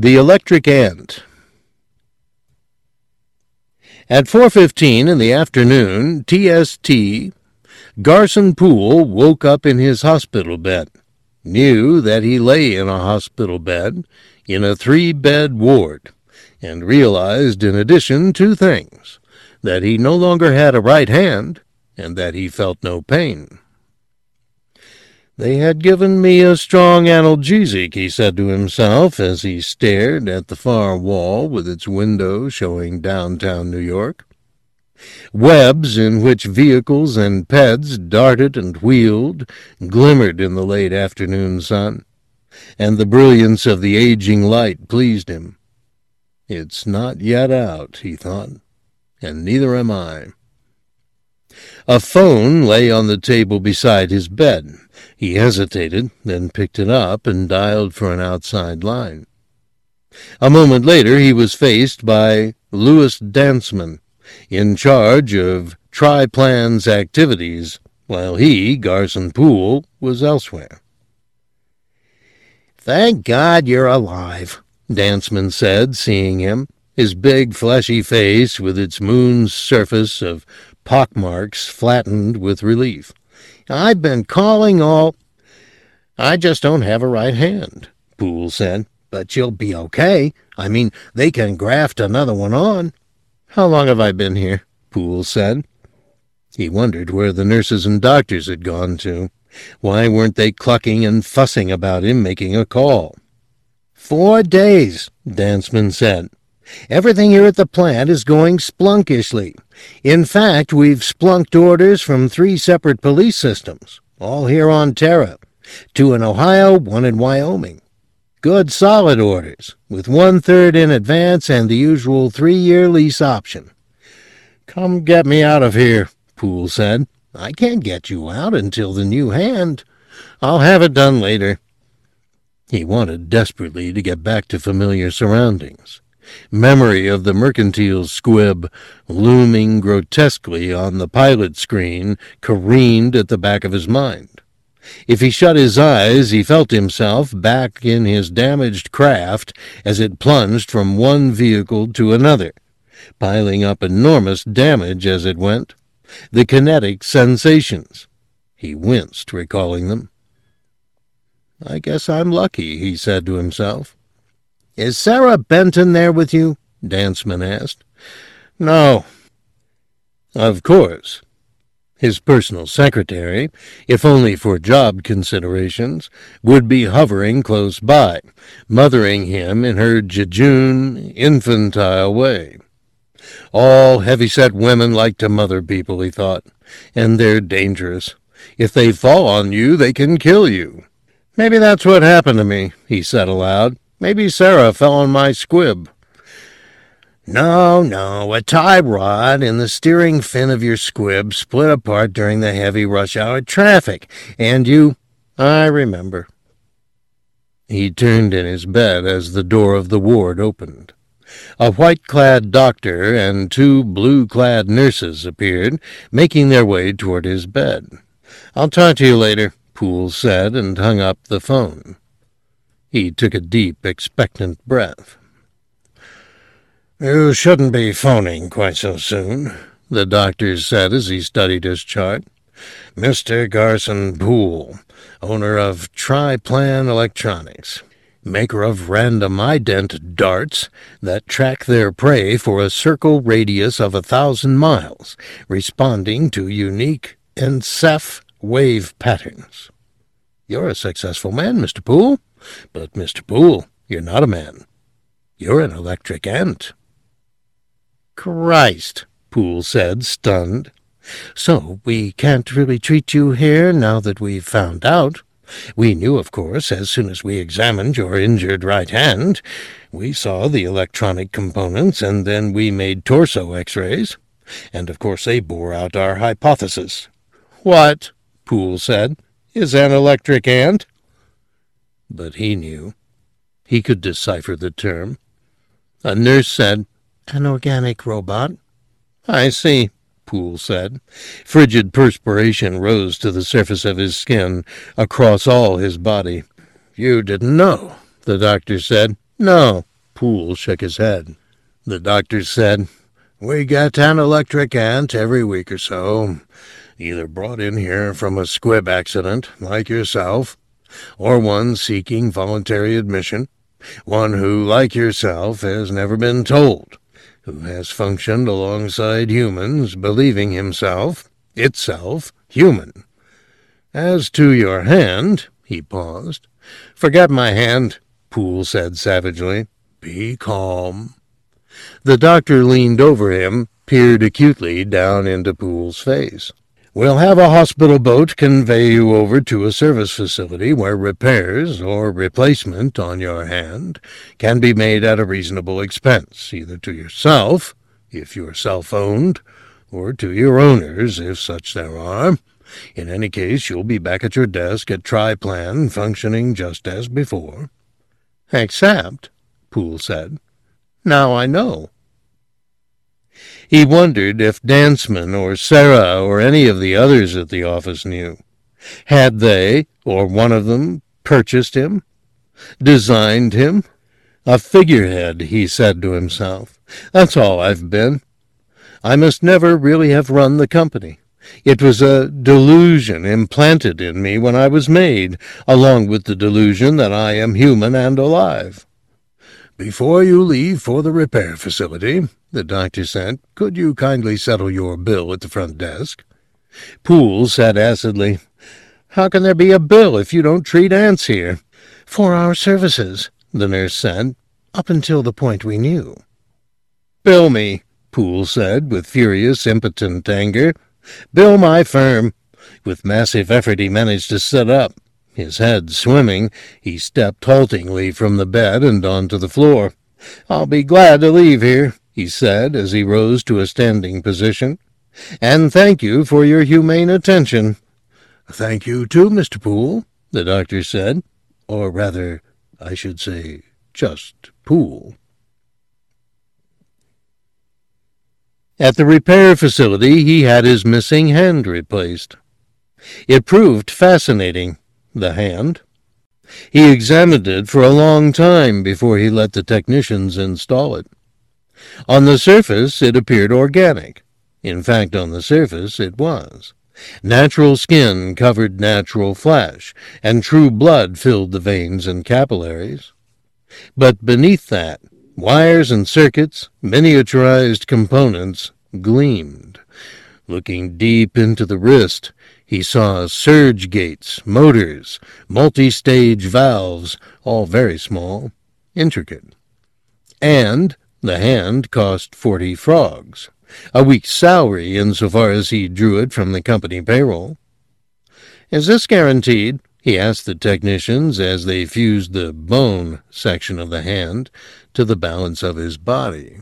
The Electric Ant. At 4:15 in the afternoon, TST, Garson Poole woke up in his hospital bed, knew that he lay in a hospital bed, in a 3-bed ward, and realized in addition 2 things, that he no longer had a right hand, and that he felt no pain. "They had given me a strong analgesic," he said to himself as he stared at the far wall with its window showing downtown New York. Webs in which vehicles and peds darted and wheeled glimmered in the late afternoon sun, and the brilliance of the aging light pleased him. "It's not yet out," he thought, "and neither am I." A phone lay on the table beside his bed. He hesitated, then picked it up and dialed for an outside line. A moment later he was faced by Louis Dantzman, in charge of Tri-Plan's activities, while he, Garson Poole, was elsewhere. "Thank God you're alive," Dantzman said, seeing him, his big fleshy face with its moon's surface of pockmarks flattened with relief. "I've been calling all—" "I just don't have a right hand," Poole said. "But you'll be okay. I mean, they can graft another one on." "How long have I been here?" Poole said. He wondered where the nurses and doctors had gone to. Why weren't they clucking and fussing about him making a call? 4 days, Dantzman said. "Everything here at the plant is going splunkishly. In fact, we've splunked orders from 3 separate police systems, all here on Terra, 2 in Ohio, 1 in Wyoming. Good solid orders, with 1/3 in advance and the usual 3-year lease option." "Come get me out of here," Poole said. "I can't get you out until the new hand. I'll have it done later." He wanted desperately to get back to familiar surroundings. Memory of the mercantile squib looming grotesquely on the pilot screen careened at the back of his mind. If he shut his eyes, he felt himself back in his damaged craft as it plunged from one vehicle to another, piling up enormous damage as it went. The kinetic sensations. He winced, recalling them. "I guess I'm lucky," he said to himself. "Is Sarah Benton there with you?" Dantzman asked. "No." Of course. His personal secretary, if only for job considerations, would be hovering close by, mothering him in her jejune, infantile way. All heavy-set women like to mother people, he thought, and they're dangerous. If they fall on you, they can kill you. "Maybe that's what happened to me," he said aloud. "Maybe Sarah fell on my squib." No, a tie rod in the steering fin of your squib split apart during the heavy rush-hour traffic, and you—" "I remember." He turned in his bed as the door of the ward opened. A white-clad doctor and 2 blue-clad nurses appeared, making their way toward his bed. "I'll talk to you later," Poole said, and hung up the phone. He took a deep, expectant breath. "You shouldn't be phoning quite so soon," the doctor said as he studied his chart. "Mr. Garson Poole, owner of Tri-Plan Electronics, maker of random ident darts that track their prey for a circle radius of 1,000 miles, responding to unique Ceph wave patterns. You're a successful man, Mr. Poole. But, Mr. Poole, you're not a man. You're an electric ant." "Christ," Poole said, stunned. "So we can't really treat you here now that we've found out. We knew, of course, as soon as we examined your injured right hand. We saw the electronic components, and then we made torso x-rays. And, of course, they bore out our hypothesis." "What," Poole said, "is an electric ant?" But he knew. He could decipher the term. A nurse said, "An organic robot." "I see," Poole said. Frigid perspiration rose to the surface of his skin, across all his body. "You didn't know," the doctor said. "No, Poole shook his head. The doctor said, "We get an electric ant every week or so, either brought in here from a squib accident, like yourself, or one seeking voluntary admission, one who, like yourself, has never been told, who has functioned alongside humans, believing himself, itself, human. As to your hand," he paused. "Forget my hand," Poole said savagely. "Be calm." The doctor leaned over him, peered acutely down into Poole's face. "We'll have a hospital boat convey you over to a service facility where repairs or replacement on your hand can be made at a reasonable expense, either to yourself, if you're self-owned, or to your owners, if such there are. In any case, you'll be back at your desk at Triplan, functioning just as before." "Except," Poole said, "now I know." He wondered if Dantzman or Sarah or any of the others at the office knew. Had they, or one of them, purchased him? Designed him? "A figurehead," he said to himself. "That's all I've been. I must never really have run the company. It was a delusion implanted in me when I was made, along with the delusion that I am human and alive." "Before you leave for the repair facility," the doctor said, "could you kindly settle your bill at the front desk?" Poole said acidly, "How can there be a bill if you don't treat ants here?" "For our services," the nurse said, "up until the point we knew." "Bill me," Poole said with furious, impotent anger. "Bill my firm." With massive effort he managed to sit up. His head swimming, he stepped haltingly from the bed and onto the floor. "I'll be glad to leave here," he said as he rose to a standing position. "And thank you for your humane attention." "Thank you too, Mr. Poole," the doctor said. "Or rather, I should say, just Poole." At the repair facility, he had his missing hand replaced. It proved fascinating, the hand. He examined it for a long time before he let the technicians install it. On the surface, it appeared organic. In fact, on the surface, it was. Natural skin covered natural flesh, and true blood filled the veins and capillaries. But beneath that, wires and circuits, miniaturized components, gleamed. Looking deep into the wrist, he saw surge gates, motors, multi-stage valves, all very small, intricate. And the hand cost 40 frogs, a week's salary insofar as he drew it from the company payroll. "Is this guaranteed?" he asked the technicians as they fused the bone section of the hand to the balance of his body.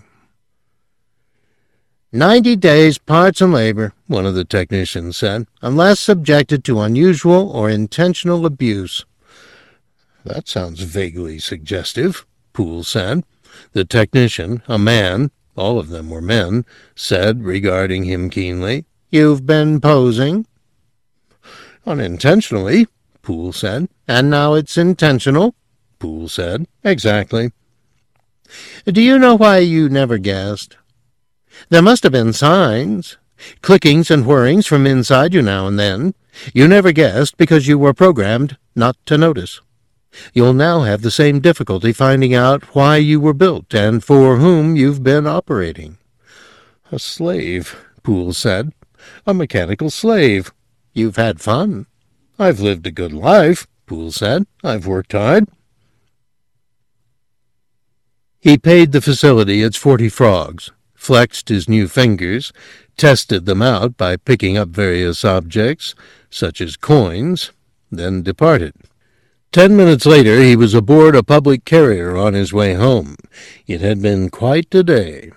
90 days, parts and labor, one of the technicians said, "unless subjected to unusual or intentional abuse." "That sounds vaguely suggestive," Poole said. The technician, a man, all of them were men, said, regarding him keenly, "You've been posing?" "Unintentionally," Poole said. "And now it's intentional?" Poole said. "Exactly." "Do you know why you never guessed? There must have been signs, clickings and whirrings from inside you now and then. You never guessed because you were programmed not to notice. You'll now have the same difficulty finding out why you were built and for whom you've been operating." "A slave," Poole said. "A mechanical slave." "You've had fun." "I've lived a good life," Poole said. "I've worked hard." He paid the facility its 40 frogs, flexed his new fingers, tested them out by picking up various objects, such as coins, then departed. 10 minutes later he was aboard a public carrier on his way home. It had been quite a day.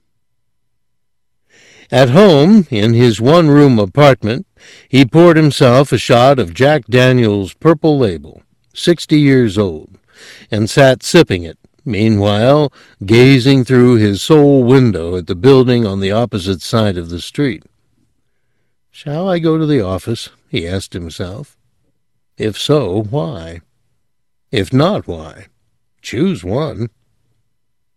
At home, in his one-room apartment, he poured himself a shot of Jack Daniel's Purple Label, 60 years old, and sat sipping it, meanwhile gazing through his sole window at the building on the opposite side of the street. "Shall I go to the office?" he asked himself. If so, why? If not, why? Choose one.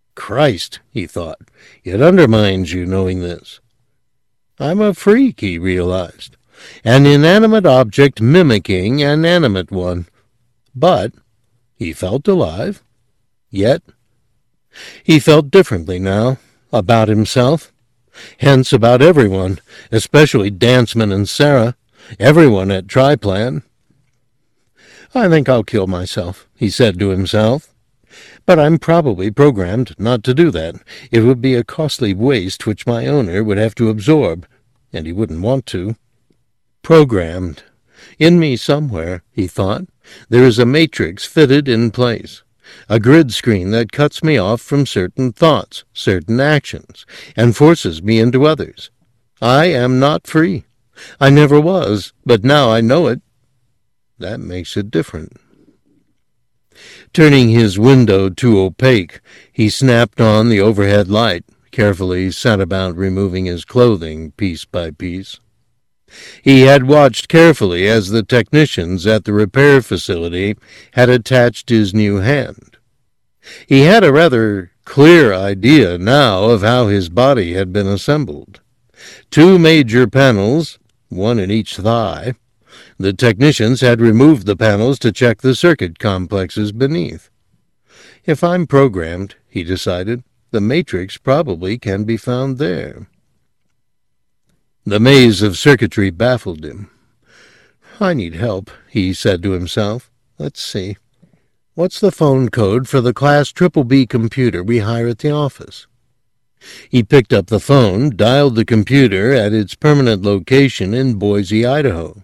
Christ, he thought, it undermines you knowing this. I'm a freak, he realized, an inanimate object mimicking an animate one. But he felt alive. Yet he felt differently now, about himself, hence about everyone, especially Dantzman and Sarah, everyone at Triplan. I think I'll kill myself, he said to himself. But I'm probably programmed not to do that. It would be a costly waste which my owner would have to absorb, and he wouldn't want to. Programmed. In me somewhere, he thought, there is a matrix fitted in place, a grid screen that cuts me off from certain thoughts, certain actions, and forces me into others. I am not free. I never was, but now I know it. That makes it different. Turning his window to opaque, he snapped on the overhead light, carefully set about removing his clothing piece by piece. He had watched carefully as the technicians at the repair facility had attached his new hand. He had a rather clear idea now of how his body had been assembled. 2 major panels, one in each thigh. The technicians had removed the panels to check the circuit complexes beneath. If I'm programmed, he decided, the matrix probably can be found there. The maze of circuitry baffled him. I need help, he said to himself. Let's see. What's the phone code for the Class BBB computer we hire at the office? He picked up the phone, dialed the computer at its permanent location in Boise, Idaho.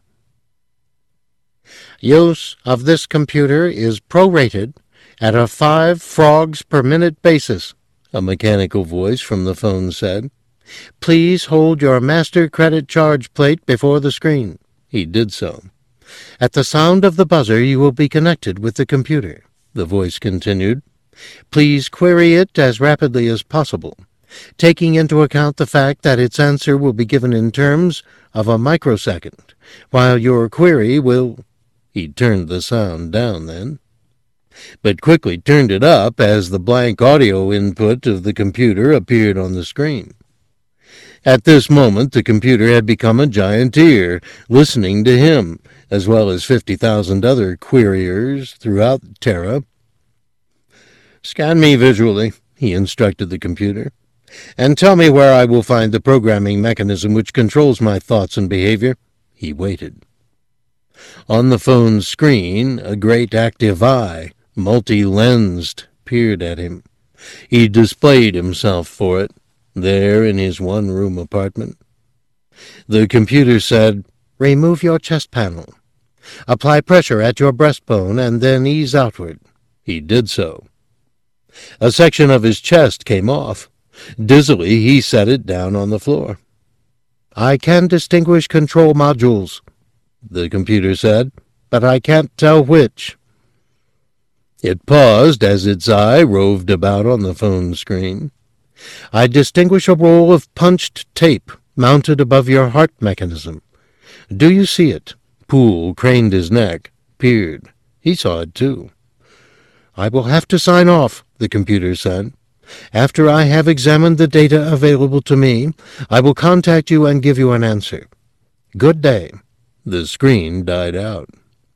Use of this computer is prorated at a 5 frogs per minute basis, a mechanical voice from the phone said. Please hold your master credit charge plate before the screen. He did so. At the sound of the buzzer, you will be connected with the computer, the voice continued. Please query it as rapidly as possible, taking into account the fact that its answer will be given in terms of a microsecond, while your query will... He turned the sound down then, but quickly turned it up as the blank audio input of the computer appeared on the screen. At this moment, the computer had become a giant ear, listening to him, as well as 50,000 other queriers throughout Terra. Scan me visually, he instructed the computer, and tell me where I will find the programming mechanism which controls my thoughts and behavior. He waited. On the phone's screen, a great active eye, multi-lensed, peered at him. He displayed himself for it, there in his one-room apartment. The computer said, Remove your chest panel. Apply pressure at your breastbone and then ease outward. He did so. A section of his chest came off. Dizzily, he set it down on the floor. I can distinguish control modules, the computer said, but I can't tell which. It paused as its eye roved about on the phone screen. I distinguish a roll of punched tape mounted above your heart mechanism. Do you see it? Poole craned his neck, peered. He saw it too. I will have to sign off, the computer said. After I have examined the data available to me, I will contact you and give you an answer. Good day. The screen died out.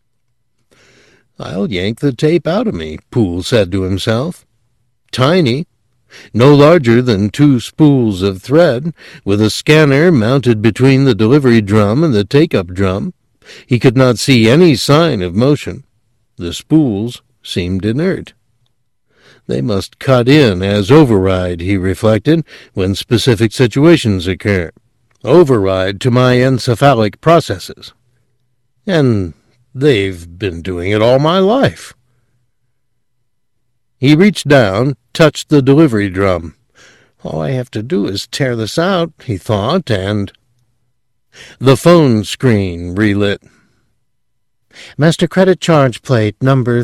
I'll yank the tape out of me, Poole said to himself. Tiny, no larger than 2 spools of thread, with a scanner mounted between the delivery drum and the take-up drum. He could not see any sign of motion. The spools seemed inert. They must cut in as override, he reflected, when specific situations occur. Override to my encephalic processes. And they've been doing it all my life. He reached down, touched the delivery drum. All I have to do is tear this out, he thought, and... The phone screen relit. Master credit charge plate number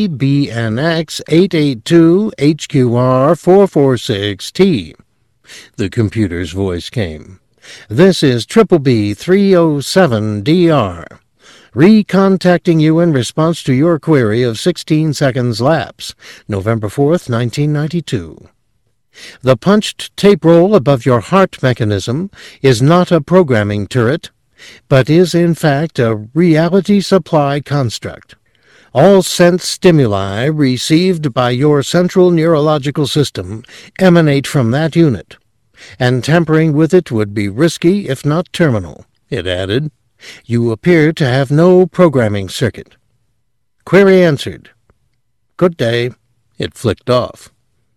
3BNX882HQR446T. The computer's voice came. This is BBB 307DR. Recontacting you in response to your query of 16 seconds lapse, November 4th, 1992. The punched tape roll above your heart mechanism is not a programming turret, but is in fact a reality supply construct. All sense stimuli received by your central neurological system emanate from that unit, and tampering with it would be risky if not terminal, it added. You appear to have no programming circuit. Query answered. Good day. It flicked off.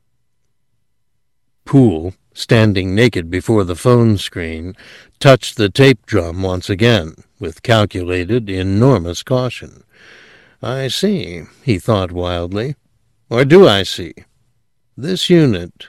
Poole, standing naked before the phone screen, touched the tape drum once again, with calculated, enormous caution. I see, he thought wildly. Or do I see? This unit.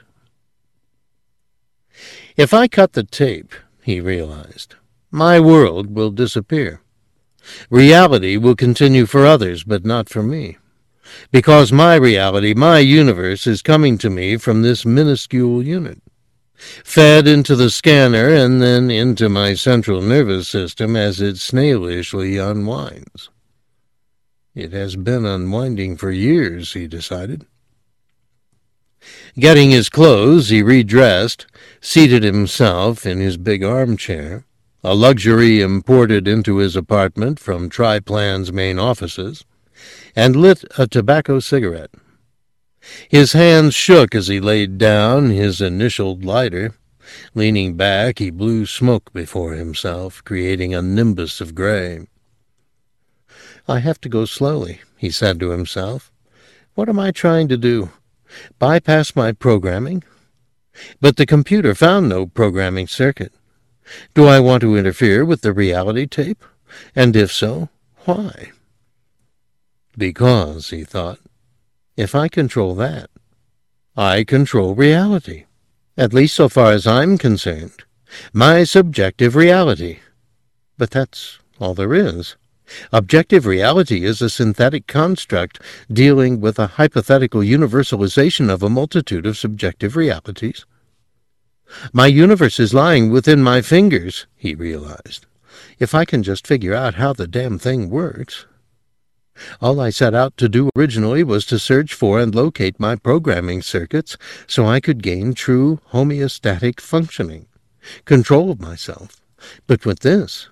If I cut the tape, he realized, my world will disappear. Reality will continue for others, but not for me. Because my reality, my universe, is coming to me from this minuscule unit, fed into the scanner and then into my central nervous system as it snailishly unwinds. It has been unwinding for years, he decided. Getting his clothes, he redressed, seated himself in his big armchair, a luxury imported into his apartment from Triplan's main offices, and lit a tobacco cigarette. His hands shook as he laid down his initialed lighter. Leaning back, he blew smoke before himself, creating a nimbus of gray. I have to go slowly, he said to himself. What am I trying to do? Bypass my programming? But the computer found no programming circuit. Do I want to interfere with the reality tape? And if so, why? Because, he thought, if I control that, I control reality, at least so far as I'm concerned, my subjective reality. But that's all there is. Objective reality is a synthetic construct dealing with a hypothetical universalization of a multitude of subjective realities. My universe is lying within my fingers, he realized. If I can just figure out how the damn thing works. All I set out to do originally was to search for and locate my programming circuits so I could gain true homeostatic functioning, control of myself. But with this,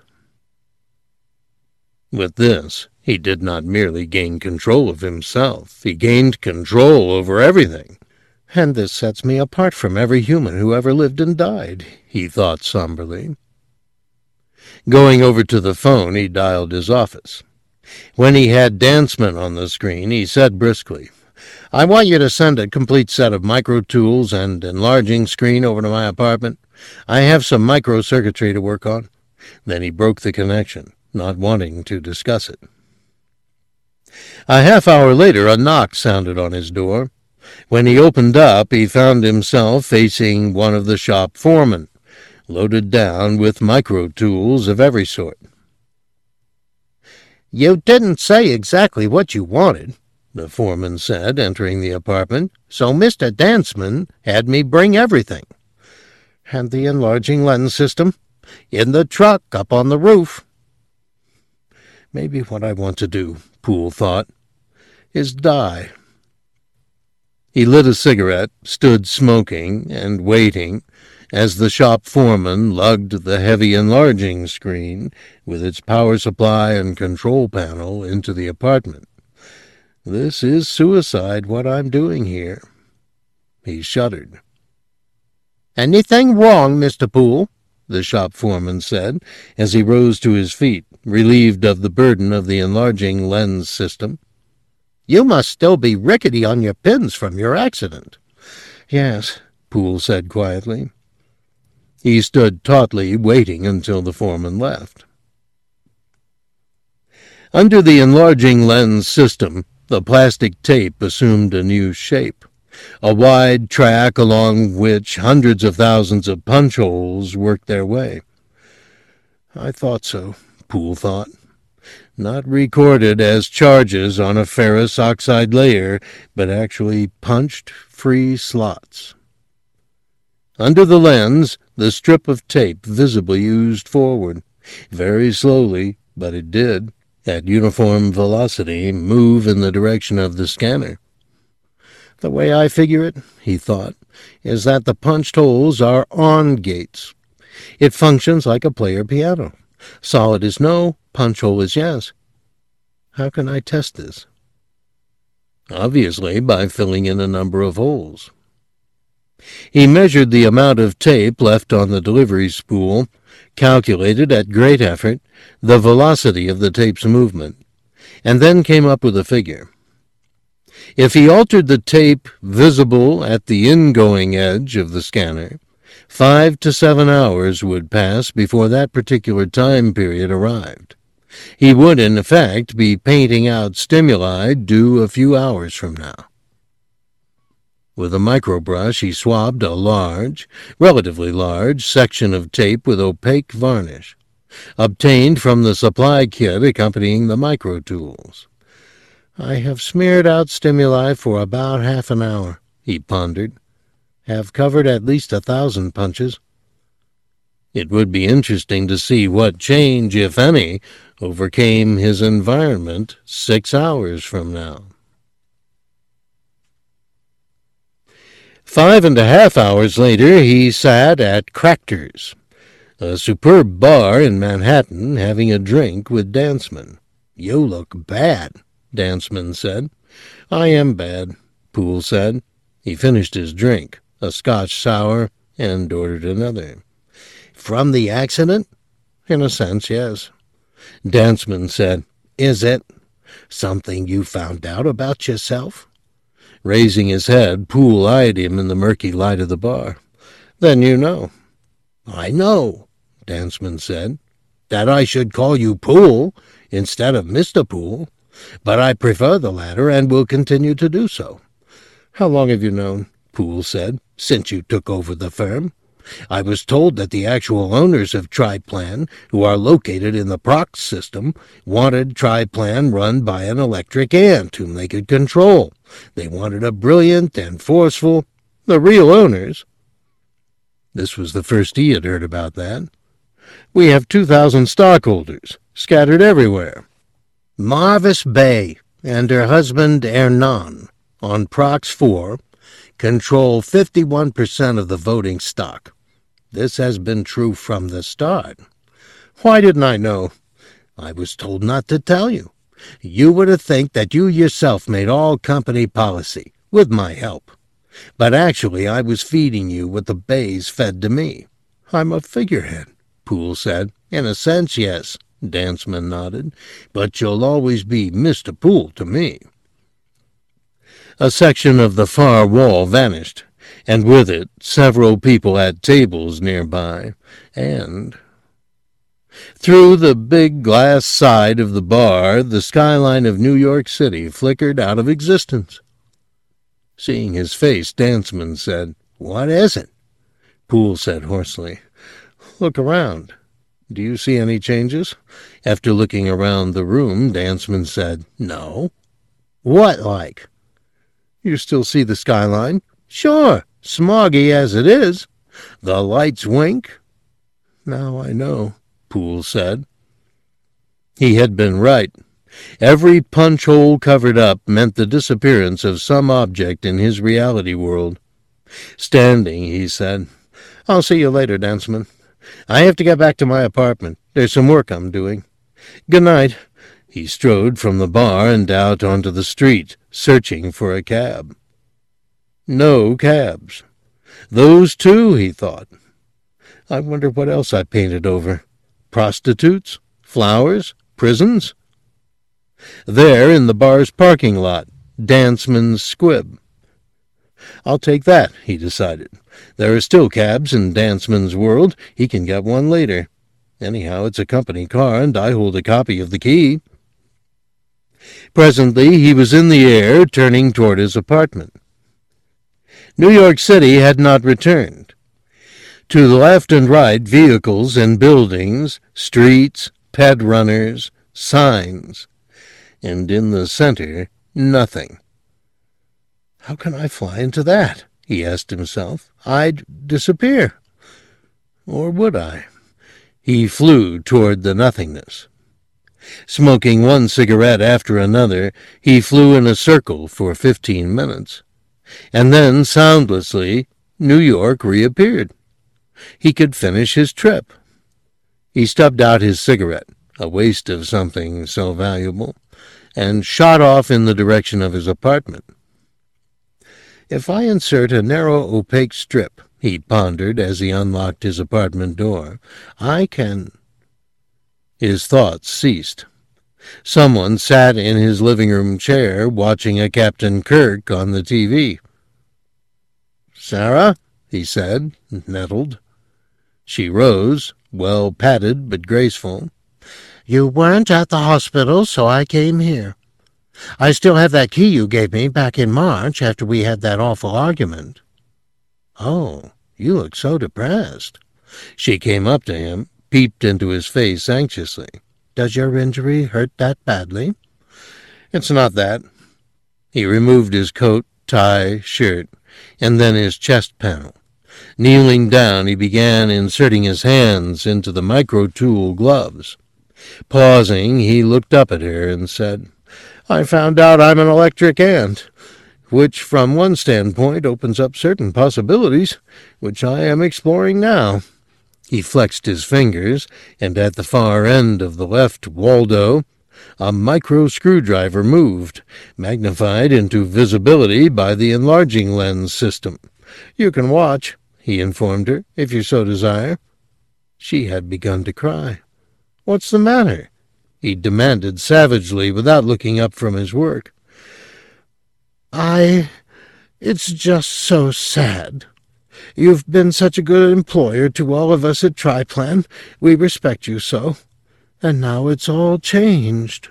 he did not merely gain control of himself, he gained control over everything. And this sets me apart from every human who ever lived and died, he thought somberly. Going over to the phone, he dialed his office. When he had Dantzman on the screen, he said briskly, I want you to send a complete set of micro tools and enlarging screen over to my apartment. I have some microcircuitry to work on. Then he broke the connection, not wanting to discuss it. A half-hour later, a knock sounded on his door. When he opened up, he found himself facing one of the shop foremen, loaded down with micro-tools of every sort. You didn't say exactly what you wanted, the foreman said, entering the apartment, so Mr. Dantzman had me bring everything. And the enlarging lens system? In the truck, up on the roof. Maybe what I want to do, Poole thought, is die. He lit a cigarette, stood smoking and waiting, as the shop foreman lugged the heavy enlarging screen with its power supply and control panel into the apartment. This is suicide, what I'm doing here. He shuddered. Anything wrong, Mr. Poole? The shop foreman said, as he rose to his feet, relieved of the burden of the enlarging lens system. You must still be rickety on your pins from your accident. Yes, Poole said quietly. He stood tautly, waiting until the foreman left. Under the enlarging lens system, the plastic tape assumed a new shape, a wide track along which hundreds of thousands of punch holes worked their way. I thought so, Poole thought. Not recorded as charges on a ferrous oxide layer, but actually punched free slots. Under the lens, the strip of tape visibly oozed forward, very slowly, but it did, at uniform velocity, move in the direction of the scanner. The way I figure it, he thought, is that the punched holes are on gates. It functions like a player piano. Solid is no, punch hole is yes. How can I test this? Obviously, by filling in a number of holes. He measured the amount of tape left on the delivery spool, calculated at great effort the velocity of the tape's movement, and then came up with a figure. If he altered the tape visible at the ingoing edge of the scanner, 5 to 7 hours would pass before that particular time period arrived. He would, in effect, be painting out stimuli due a few hours from now. With a microbrush, he swabbed a relatively large, section of tape with opaque varnish, obtained from the supply kit accompanying the micro-tools. I have smeared out stimuli for about half an hour, he pondered. Have covered at least 1,000 punches. It would be interesting to see what change, if any, overcame his environment 6 hours from now. 5.5 hours later, he sat at Cracker's, a superb bar in Manhattan, having a drink with Dantzman. You look bad, Dantzman said. I am bad, Poole said. He finished his drink, a Scotch sour, and ordered another. From the accident? In a sense, yes. Dantzman said, Is it something you found out about yourself? Raising his head, Poole eyed him in the murky light of the bar. Then you know. I know, Dantzman said, that I should call you Poole instead of Mr. Poole, but I prefer the latter and will continue to do so. How long have you known? Poole said. Since you took over the firm. I was told that the actual owners of Triplan, who are located in the Prox system, wanted Triplan run by an electric ant whom they could control. They wanted a brilliant and forceful, the real owners. This was the first he had heard about that. We have 2,000 stockholders, scattered everywhere. Marvis Bay and her husband Hernan, on Prox 4, control 51% of the voting stock. This has been true from the start. Why didn't I know? I was told not to tell you. You were to think that you yourself made all company policy, with my help. But actually I was feeding you what the Bays fed to me. I'm a figurehead, Poole said. In a sense, yes, Dantzman nodded. But you'll always be Mr. Poole to me. A section of the far wall vanished, and with it several people at tables nearby, and through the big glass side of the bar the skyline of New York City flickered out of existence. Seeing his face, Dantzman said, What is it? Poole said hoarsely, Look around. Do you see any changes? After looking around the room, Dantzman said, No. What like? You still see the skyline? Sure, smoggy as it is. The lights wink. Now I know, Poole said. He had been right. Every punch hole covered up meant the disappearance of some object in his reality world. Standing, he said, I'll see you later, Dantzman. I have to get back to my apartment. There's some work I'm doing. Good night. He strode from the bar and out onto the street, searching for a cab. No cabs. Those too, he thought. I wonder what else I painted over. Prostitutes? Flowers? Prisons? There, in the bar's parking lot, Dantzman's squib. I'll take that, he decided. There are still cabs in Dantzman's world. He can get one later. Anyhow, it's a company car, and I hold a copy of the key. Presently he was in the air, turning toward his apartment. New York City had not returned. To the left and right, vehicles and buildings, streets, pet runners, signs, and in the center, nothing. How can I fly into that? He asked himself. I'd disappear. Or would I? He flew toward the nothingness. Smoking one cigarette after another, he flew in a circle for 15 minutes. And then, soundlessly, New York reappeared. He could finish his trip. He stubbed out his cigarette, a waste of something so valuable, and shot off in the direction of his apartment. If I insert a narrow, opaque strip, he pondered as he unlocked his apartment door, I can... His thoughts ceased. Someone sat in his living room chair watching a Captain Kirk on the TV. "Sarah?" he said, nettled. She rose, well padded but graceful. "You weren't at the hospital, so I came here. I still have that key you gave me back in March after we had that awful argument." "Oh, you look so depressed." She came up to him, peeped into his face anxiously. "Does your injury hurt that badly?" "It's not that." He removed his coat, tie, shirt, and then his chest panel. Kneeling down, he began inserting his hands into the micro-tool gloves. Pausing, he looked up at her and said, "I found out I'm an electric ant, which from one standpoint opens up certain possibilities, which I am exploring now." He flexed his fingers, and at the far end of the left Waldo, a micro-screwdriver moved, magnified into visibility by the enlarging lens system. "You can watch," he informed her, "if you so desire." She had begun to cry. "What's the matter?" he demanded savagely without looking up from his work. It's just so sad. You've been such a good employer to all of us at Triplan. We respect you so. And now it's all changed."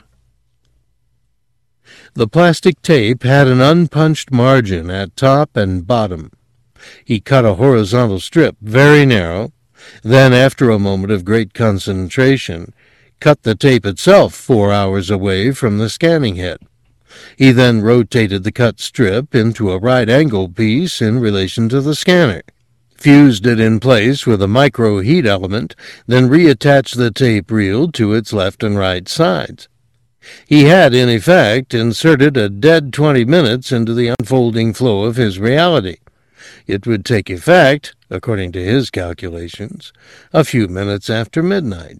The plastic tape had an unpunched margin at top and bottom. He cut a horizontal strip, very narrow, then, after a moment of great concentration, cut the tape itself 4 hours away from the scanning head. He then rotated the cut strip into a right-angle piece in relation to the scanner, fused it in place with a micro-heat element, then reattached the tape reel to its left and right sides. He had, in effect, inserted a dead 20 minutes into the unfolding flow of his reality. It would take effect, according to his calculations, a few minutes after midnight.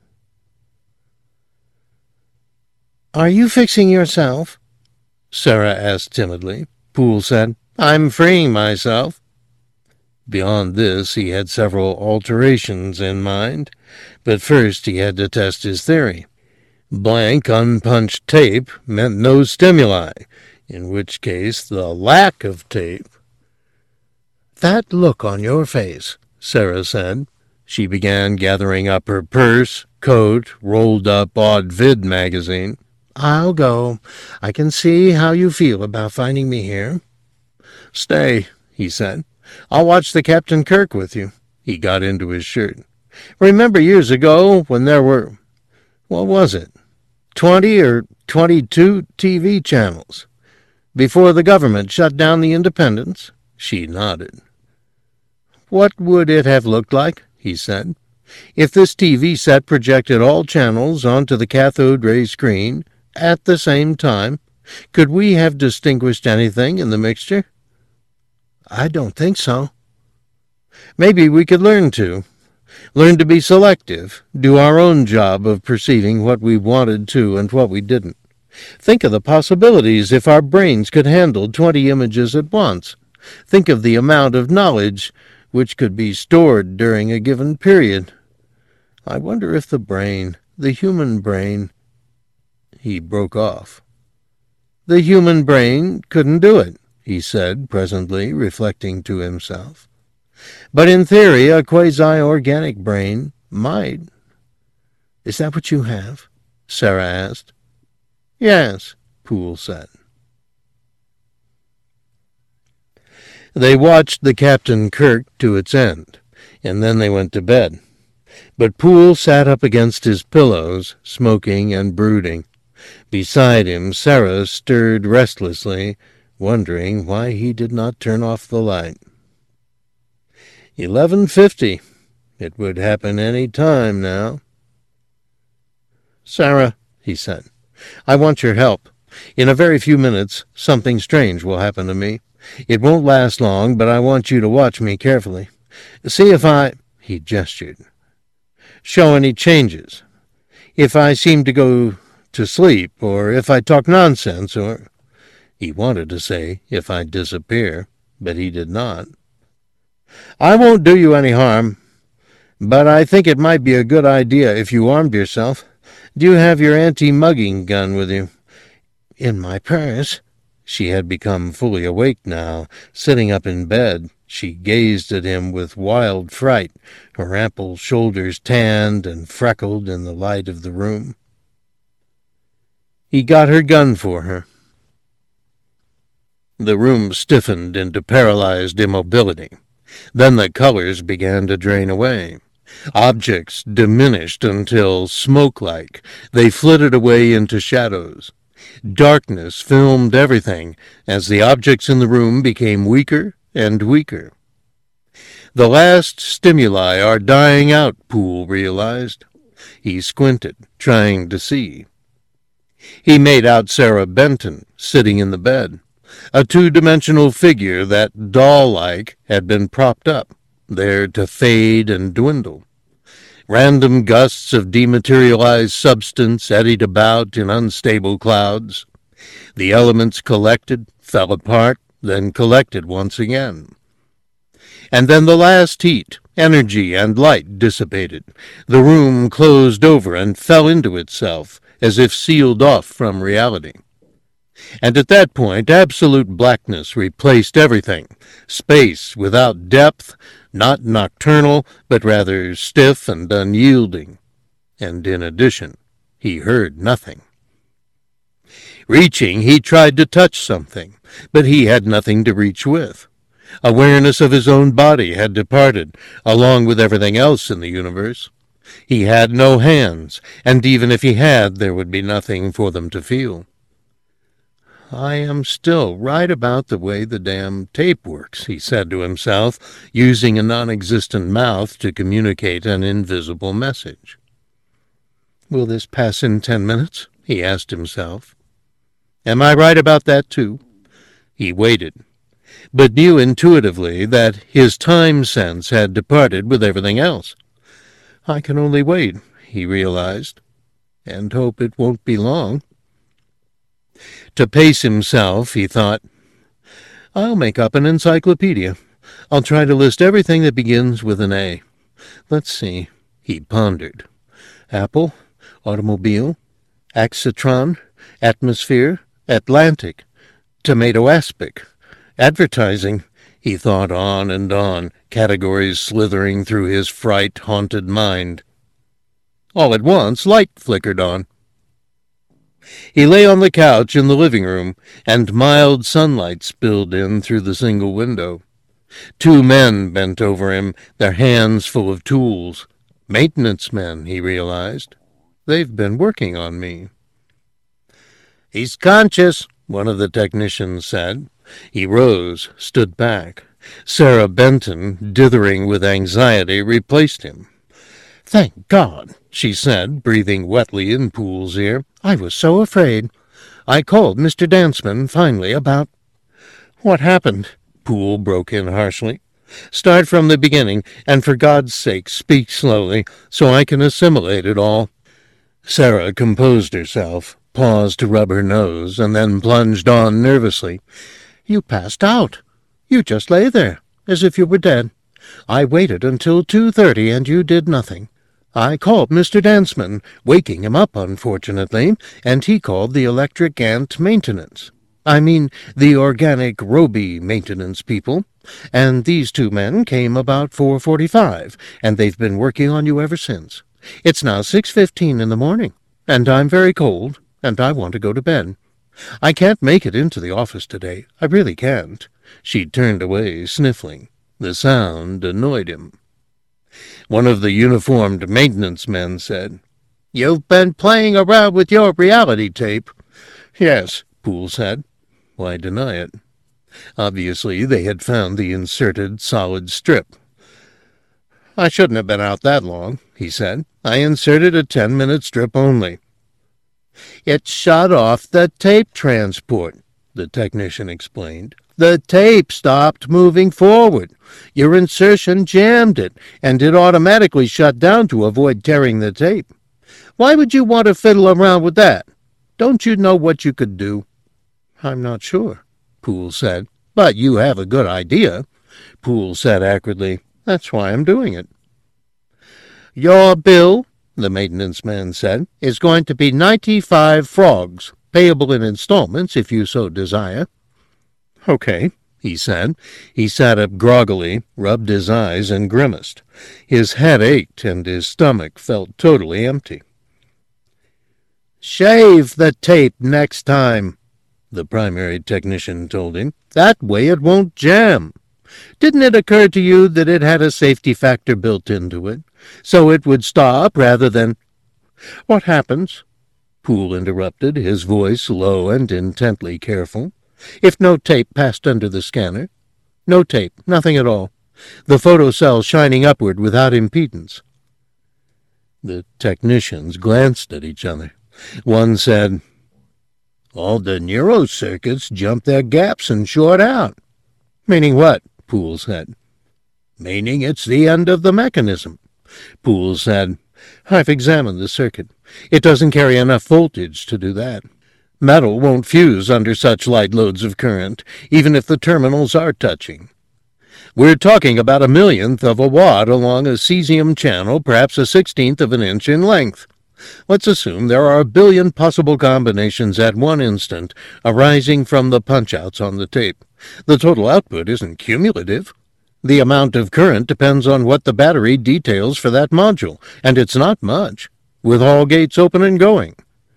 "Are you fixing yourself?" Sarah asked timidly. Poole said, "I'm freeing myself." Beyond this, he had several alterations in mind, but first he had to test his theory. Blank, unpunched tape meant no stimuli, in which case the lack of tape... "That look on your face," Sarah said. She began gathering up her purse, coat, rolled-up Odd Vid magazine. "I'll go. I can see how you feel about finding me here." "Stay," he said. "I'll watch the Captain Kirk with you." He got into his shirt. "Remember years ago when there were, what was it, 20 or 22 TV channels, before the government shut down the independents?" She nodded. "What would it have looked like," he said, "if this TV set projected all channels onto the cathode ray screen at the same time? Could we have distinguished anything in the mixture?" "I don't think so." "Maybe we could learn to. Learn to be selective, do our own job of perceiving what we wanted to and what we didn't. Think of the possibilities if our brains could handle 20 images at once. Think of the amount of knowledge which could be stored during a given period. I wonder if the brain, the human brain..." He broke off. "The human brain couldn't do it," he said presently, reflecting to himself. "But in theory a quasi-organic brain might." "Is that what you have?" Sarah asked. "Yes," Poole said. They watched the Captain Kirk to its end, and then they went to bed. But Poole sat up against his pillows, smoking and brooding. Beside him, Sarah stirred restlessly, wondering why he did not turn off the light. 11:50. It would happen any time now. "Sarah," he said, "I want your help. In a very few minutes, something strange will happen to me. It won't last long, but I want you to watch me carefully. See if he gestured, show any changes. If I seem to go to sleep, or if I talk nonsense, or... He wanted to say, if I disappear, but he did not. I won't do you any harm, but I think it might be a good idea if you armed yourself. Do you have your anti-mugging gun with you? In my purse. She had become fully awake now. Sitting up in bed, she gazed at him with wild fright, her ample shoulders tanned and freckled in the light of the room. He got her gun for her. The room stiffened into paralyzed immobility. Then the colors began to drain away. Objects diminished until, smoke-like, they flitted away into shadows. Darkness filmed everything as the objects in the room became weaker and weaker. The last stimuli are dying out, Poole realized. He squinted, trying to see. He made out Sarah Benton sitting in the bed, a two-dimensional figure that, doll-like, had been propped up, there to fade and dwindle. Random gusts of dematerialized substance eddied about in unstable clouds. The elements collected, fell apart, then collected once again. And then the last heat, energy, and light dissipated. The room closed over and fell into itself, as if sealed off from reality. And at that point, absolute blackness replaced everything. Space without depth, not nocturnal, but rather stiff and unyielding. And in addition, he heard nothing. Reaching, he tried to touch something, but he had nothing to reach with. Awareness of his own body had departed, along with everything else in the universe. He had no hands, and even if he had, there would be nothing for them to feel. I am still right about the way the damn tape works, he said to himself, using a non-existent mouth to communicate an invisible message. Will this pass in 10 minutes? He asked himself. Am I right about that, too? He waited, but knew intuitively that his time sense had departed with everything else. I can only wait, he realized, and hope it won't be long. To pace himself, he thought, I'll make up an encyclopedia. I'll try to list everything that begins with an A. Let's see, he pondered. Apple, automobile, axitron, atmosphere, Atlantic, tomato aspic, advertising. He thought on and on, categories slithering through his fright-haunted mind. All at once, light flickered on. He lay on the couch in the living room, and mild sunlight spilled in through the single window. 2 men bent over him, their hands full of tools. Maintenance men, he realized. They've been working on me. He's conscious, one of the technicians said. He rose, stood back. Sarah Benton, dithering with anxiety, replaced him. Thank God, she said, breathing wetly in Poole's ear. I was so afraid. I called Mr. Danceman, finally, about... What happened? Poole broke in harshly. Start from the beginning, and for God's sake speak slowly, so I can assimilate it all. Sarah composed herself, paused to rub her nose, and then plunged on nervously. You passed out. You just lay there, as if you were dead. I waited until 2:30, and you did nothing. I called Mr. Danceman, waking him up, unfortunately, and he called the electric ant maintenance. I mean, the organic Roby maintenance people. And these 2 men came about 4:45, and they've been working on you ever since. It's now 6:15 in the morning, and I'm very cold, and I want to go to bed. I can't make it into the office today. I really can't. She turned away, sniffling. The sound annoyed him. One of the uniformed maintenance men said, You've been playing around with your reality tape. Yes, Poole said. Why deny it? Obviously, they had found the inserted solid strip. I shouldn't have been out that long, he said. I inserted a 10-minute strip only. "It shut off the tape transport," the technician explained. "The tape stopped moving forward. Your insertion jammed it, and it automatically shut down to avoid tearing the tape. Why would you want to fiddle around with that? Don't you know what you could do?" "I'm not sure," Poole said. "But you have a good idea," Poole said acridly. "That's why I'm doing it." "Your bill," the maintenance man said, "is going to be 95 frogs, payable in installments if you so desire." "Okay," he said. He sat up groggily, rubbed his eyes, and grimaced. His head ached, and his stomach felt totally empty. "Shave the tape next time," the primary technician told him. "That way it won't jam. Didn't it occur to you that it had a safety factor built into it, so it would stop rather than—" "What happens," Poole interrupted, his voice low and intently careful, "if no tape passed under the scanner? No tape, nothing at all. The photocell shining upward without impedance." The technicians glanced at each other. One said, "All the neurocircuits jump their gaps and short out." "Meaning what?" Poole said. "Meaning it's the end of the mechanism." Poole said, "I've examined the circuit. It doesn't carry enough voltage to do that. Metal won't fuse under such light loads of current, even if the terminals are touching. We're talking about 1/1,000,000th of a watt along a cesium channel, perhaps a 1/16th of an inch in length. Let's assume there are 1,000,000,000 possible combinations at one instant arising from the punch-outs on the tape. The total output isn't cumulative. The amount of current depends on what the battery details for that module, and it's not much, with all gates open and going."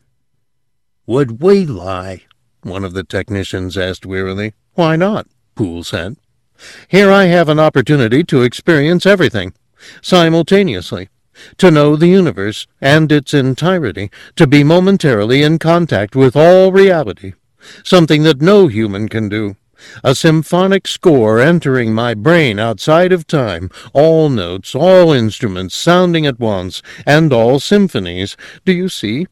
"Would we lie?" one of the technicians asked wearily. "Why not?" Poole said. "Here I have an opportunity to experience everything, simultaneously, to know the universe and its entirety, to be momentarily in contact with all reality, something that no human can do. A symphonic score entering my brain outside of time, all notes, all instruments sounding at once, and all symphonies. Do you see?"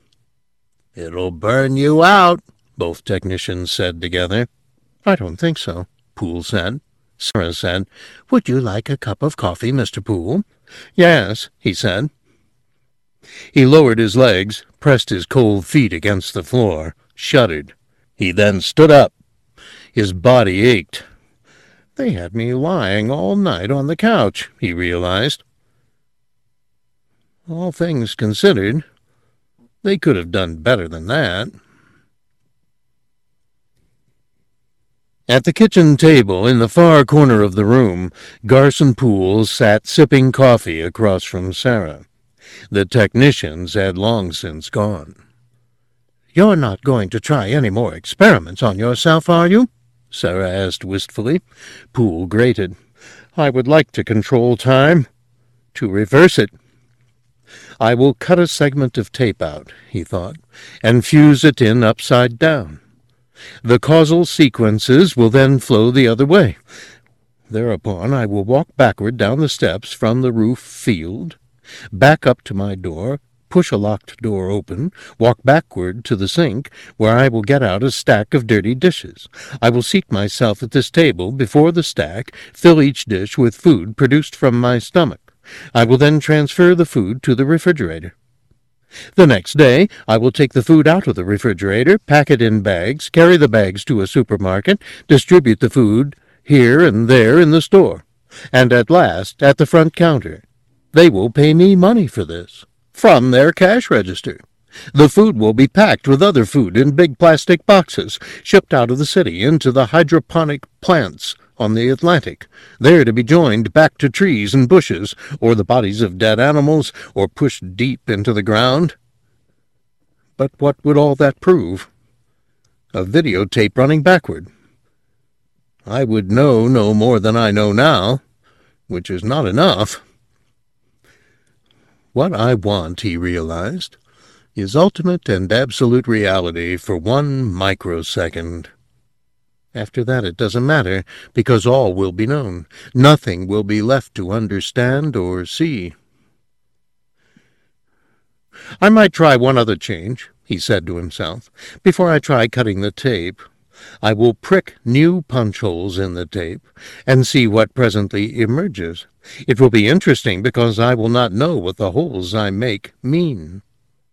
"It'll burn you out," both technicians said together. "I don't think so," Poole said. Sarah said, "Would you like a cup of coffee, Mr. Poole?" "Yes," he said. He lowered his legs, pressed his cold feet against the floor, shuddered. He then stood up. His body ached. "They had me lying all night on the couch," he realized. All things considered, they could have done better than that. At the kitchen table in the far corner of the room, Garson Poole sat sipping coffee across from Sarah. The technicians had long since gone. "You're not going to try any more experiments on yourself, are you?" Sarah asked wistfully. Poole grated. "I would like to control time, to reverse it." "I will cut a segment of tape out," he thought, "and fuse it in upside down. The causal sequences will then flow the other way. Thereupon I will walk backward down the steps from the roof field, back up to my door, push a locked door open, walk backward to the sink, where I will get out a stack of dirty dishes. I will seat myself at this table before the stack, fill each dish with food produced from my stomach. I will then transfer the food to the refrigerator. The next day I will take the food out of the refrigerator, pack it in bags, carry the bags to a supermarket, distribute the food here and there in the store, and at last at the front counter. They will pay me money for this, from their cash register. The food will be packed with other food in big plastic boxes, shipped out of the city into the hydroponic plants on the Atlantic, there to be joined back to trees and bushes, or the bodies of dead animals, or pushed deep into the ground. But what would all that prove? A videotape running backward. I would know no more than I know now, which is not enough. What I want, he realized, is ultimate and absolute reality for 1 microsecond. After that it doesn't matter, because all will be known. Nothing will be left to understand or see. I might try one other change, he said to himself, before I try cutting the tape. I will prick new punch holes in the tape and see what presently emerges. It will be interesting because I will not know what the holes I make mean.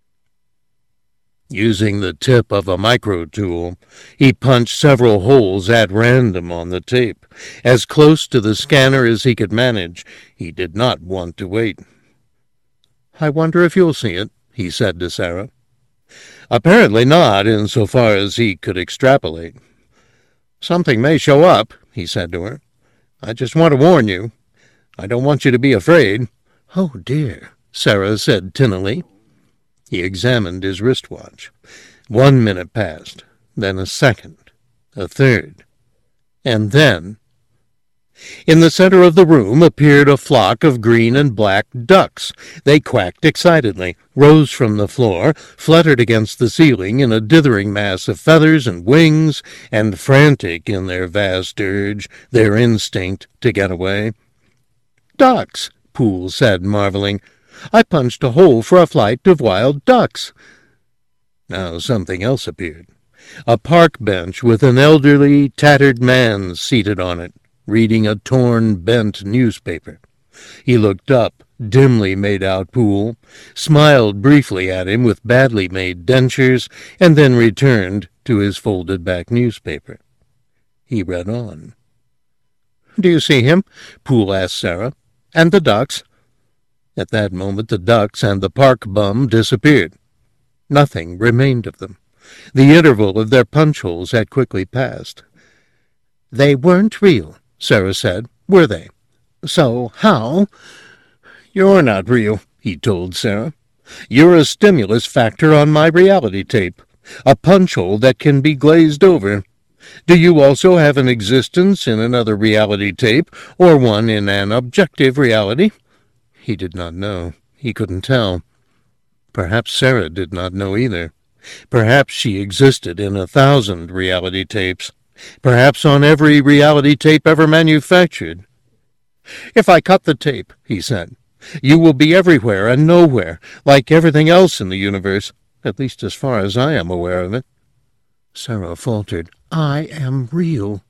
Using the tip of a micro tool, he punched several holes at random on the tape, as close to the scanner as he could manage. He did not want to wait. I wonder if you'll see it, he said to Sarah. Apparently not, insofar as he could extrapolate. Something may show up, he said to her. I just want to warn you. I don't want you to be afraid. Oh, dear, Sarah said tinnily. He examined his wristwatch. 1 minute passed, then a second, a third, and then... In the center of the room appeared a flock of green and black ducks. They quacked excitedly, rose from the floor, fluttered against the ceiling in a dithering mass of feathers and wings, and frantic in their vast urge, their instinct to get away. Ducks, Poole said, marveling. I punched a hole for a flight of wild ducks. Now something else appeared. A park bench with an elderly, tattered man seated on it, reading a torn, bent newspaper. He looked up, dimly made out Poole, smiled briefly at him with badly made dentures, and then returned to his folded-back newspaper. He read on. Do you see him? Poole asked Sarah. And the ducks? At that moment the ducks and the park bum disappeared. Nothing remained of them. The interval of their punch holes had quickly passed. They weren't real, Sarah said, were they? So how? You're not real, he told Sarah. You're a stimulus factor on my reality tape, a punch hole that can be glazed over. Do you also have an existence in another reality tape, or one in an objective reality? He did not know. He couldn't tell. Perhaps Sarah did not know either. Perhaps she existed in 1,000 reality tapes. Perhaps on every reality tape ever manufactured. If I cut the tape, he said, you will be everywhere and nowhere, like everything else in the universe, at least as far as I am aware of it. Sarah faltered. I am real.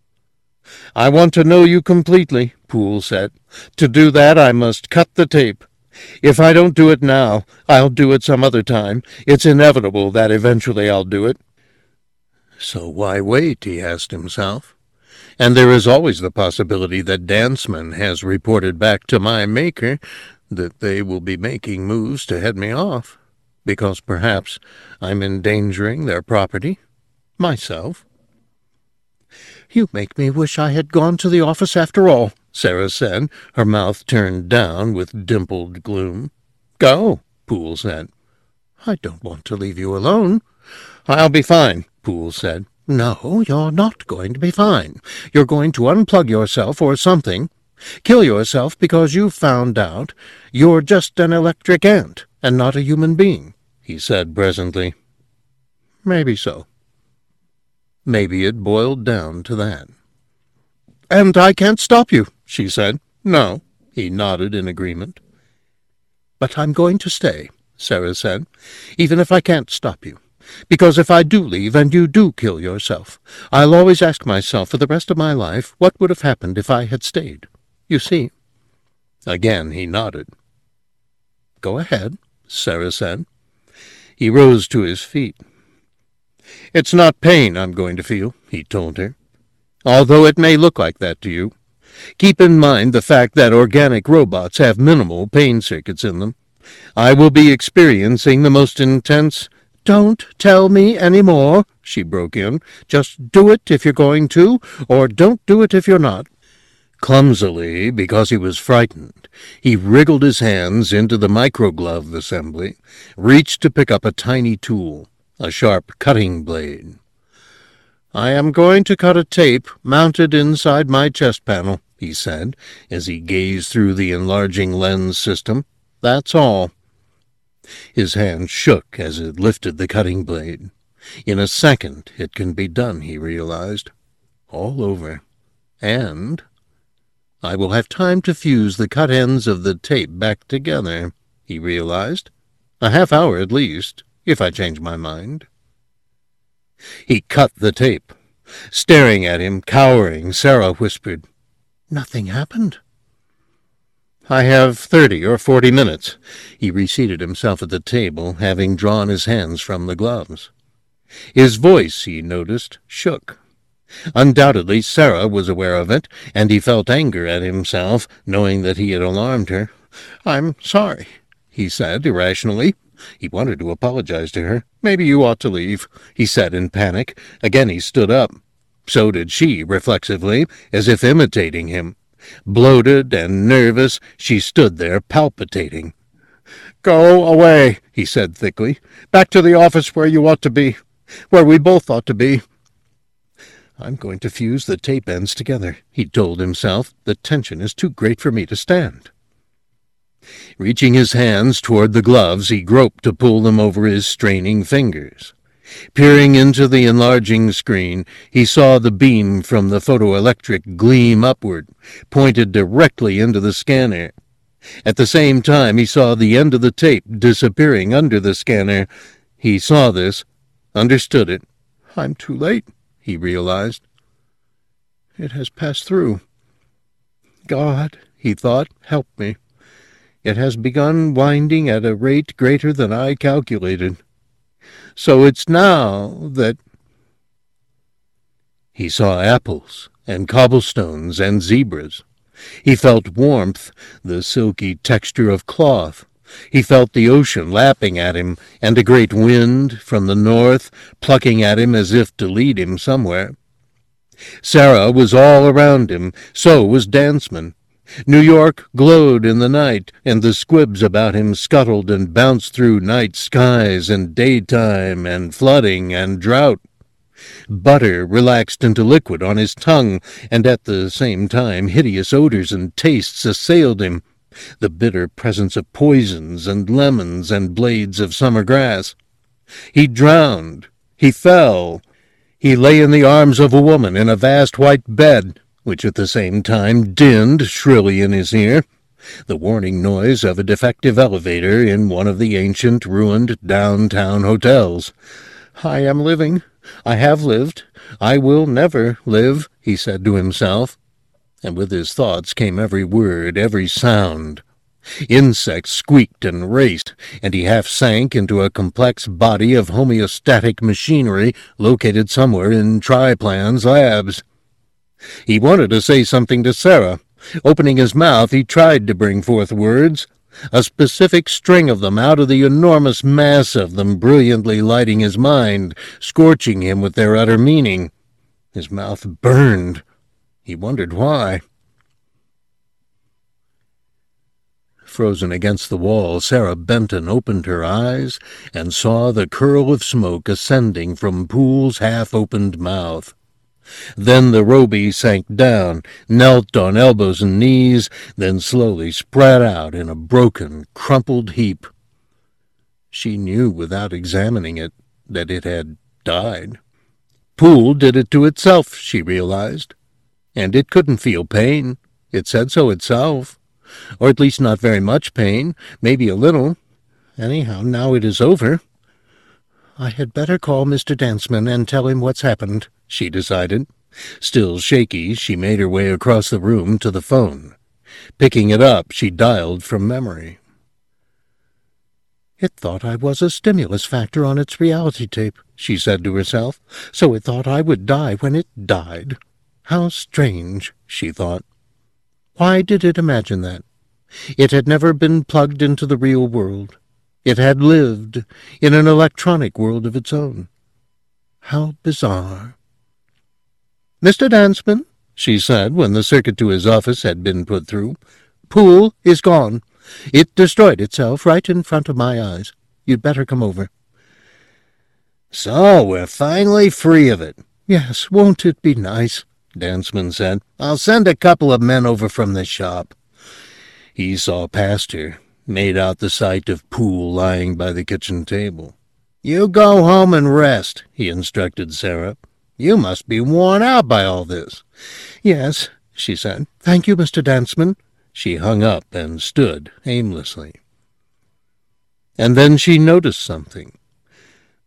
I want to know you completely, Poole said. To do that, I must cut the tape. If I don't do it now, I'll do it some other time. It's inevitable that eventually I'll do it. So why wait, he asked himself. And there is always the possibility that Danceman has reported back to my maker that they will be making moves to head me off, because perhaps I'm endangering their property, myself. You make me wish I had gone to the office after all, Sarah said, her mouth turned down with dimpled gloom. Go, Poole said. I don't want to leave you alone. I'll be fine, Poole said. No, you're not going to be fine. You're going to unplug yourself or something. Kill yourself because you've found out you're just an electric ant and not a human being, he said presently. Maybe so. Maybe it boiled down to that. And I can't stop you, she said. No, he nodded in agreement. But I'm going to stay, Sarah said, even if I can't stop you. Because if I do leave and you do kill yourself, I'll always ask myself for the rest of my life what would have happened if I had stayed. You see? Again he nodded. Go ahead, Sarah said. He rose to his feet. It's not pain I'm going to feel, he told her, although it may look like that to you. Keep in mind the fact that organic robots have minimal pain circuits in them. I will be experiencing the most intense... Don't tell me any more, she broke in. Just do it if you're going to, or don't do it if you're not. Clumsily, because he was frightened, he wriggled his hands into the microglove assembly, reached to pick up a tiny tool, a sharp cutting blade. I am going to cut a tape mounted inside my chest panel, he said, as he gazed through the enlarging lens system. That's all. His hand shook as it lifted the cutting blade. In a second it can be done, he realized. All over. And I will have time to fuse the cut ends of the tape back together, he realized. A half hour at least, if I change my mind." He cut the tape. Staring at him, cowering, Sarah whispered, "Nothing happened." "I have 30 or 40 minutes." He reseated himself at the table, having drawn his hands from the gloves. His voice, he noticed, shook. Undoubtedly Sarah was aware of it, and he felt anger at himself, knowing that he had alarmed her. "I'm sorry," he said irrationally. He wanted to apologize to her. "Maybe you ought to leave," he said in panic. Again he stood up. So did she, reflexively, as if imitating him. Bloated and nervous, she stood there palpitating. "Go away," he said thickly. "Back to the office where you ought to be. Where we both ought to be." "I'm going to fuse the tape ends together," he told himself. "The tension is too great for me to stand." Reaching his hands toward the gloves, he groped to pull them over his straining fingers. Peering into the enlarging screen, he saw the beam from the photoelectric gleam upward, pointed directly into the scanner. At the same time, he saw the end of the tape disappearing under the scanner. He saw this, understood it. "I'm too late," he realized. "It has passed through. God," he thought, "help me. It has begun winding at a rate greater than I calculated. So it's now that—" He saw apples and cobblestones and zebras. He felt warmth, the silky texture of cloth. He felt the ocean lapping at him, and a great wind from the north plucking at him as if to lead him somewhere. Sarah was all around him, so was Danceman. New York glowed in the night, and the squibs about him scuttled and bounced through night skies and daytime and flooding and drought. Butter relaxed into liquid on his tongue, and at the same time hideous odors and tastes assailed him, the bitter presence of poisons and lemons and blades of summer grass. He drowned. He fell. He lay in the arms of a woman in a vast white bed, which at the same time dinned shrilly in his ear, the warning noise of a defective elevator in one of the ancient, ruined downtown hotels. "I am living. I have lived. I will never live," he said to himself. And with his thoughts came every word, every sound. Insects squeaked and raced, and he half sank into a complex body of homeostatic machinery located somewhere in Triplan's labs. He wanted to say something to Sarah. Opening his mouth, he tried to bring forth words, a specific string of them out of the enormous mass of them, brilliantly lighting his mind, scorching him with their utter meaning. His mouth burned. He wondered why. Frozen against the wall, Sarah Benton opened her eyes and saw the curl of smoke ascending from Poole's half-opened mouth. Then the Roby sank down, knelt on elbows and knees, then slowly spread out in a broken, crumpled heap. She knew without examining it that it had died. Poole did it to itself, she realized. And it couldn't feel pain. It said so itself. Or at least not very much pain, maybe a little. Anyhow, now it is over. "I had better call Mr. Danceman and tell him what's happened," she decided. Still shaky, she made her way across the room to the phone. Picking it up, she dialed from memory. "It thought I was a stimulus factor on its reality tape," she said to herself, "so it thought I would die when it died. How strange," she thought. Why did it imagine that? It had never been plugged into the real world. It had lived in an electronic world of its own. How bizarre. "Mr. Danceman," she said when the circuit to his office had been put through, "Poole is gone. It destroyed itself right in front of my eyes. You'd better come over." "So we're finally free of it." "Yes, won't it be nice?" Danceman said. "I'll send a couple of men over from the shop." He saw past her, made out the sight of Poole lying by the kitchen table. "You go home and rest," he instructed Sarah. "You must be worn out by all this." "Yes," she said. "Thank you, Mr. Danceman." She hung up and stood aimlessly. And then she noticed something.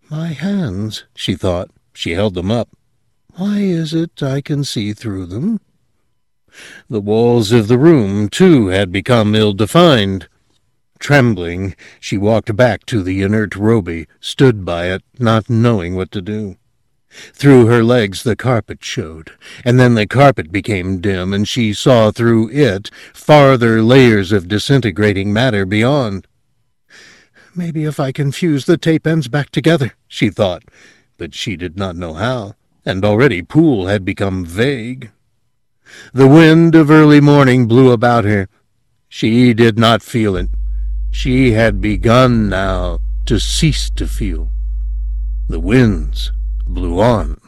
My hands, she thought. She held them up. Why is it I can see through them? The walls of the room, too, had become ill-defined. Trembling, she walked back to the inert Roby, stood by it, not knowing what to do. Through her legs the carpet showed, and then the carpet became dim, and she saw through it farther layers of disintegrating matter beyond. Maybe if I can fuse the tape ends back together, she thought, but she did not know how, and already Poole had become vague. The wind of early morning blew about her. She did not feel it. She had begun now to cease to feel. The winds blew on.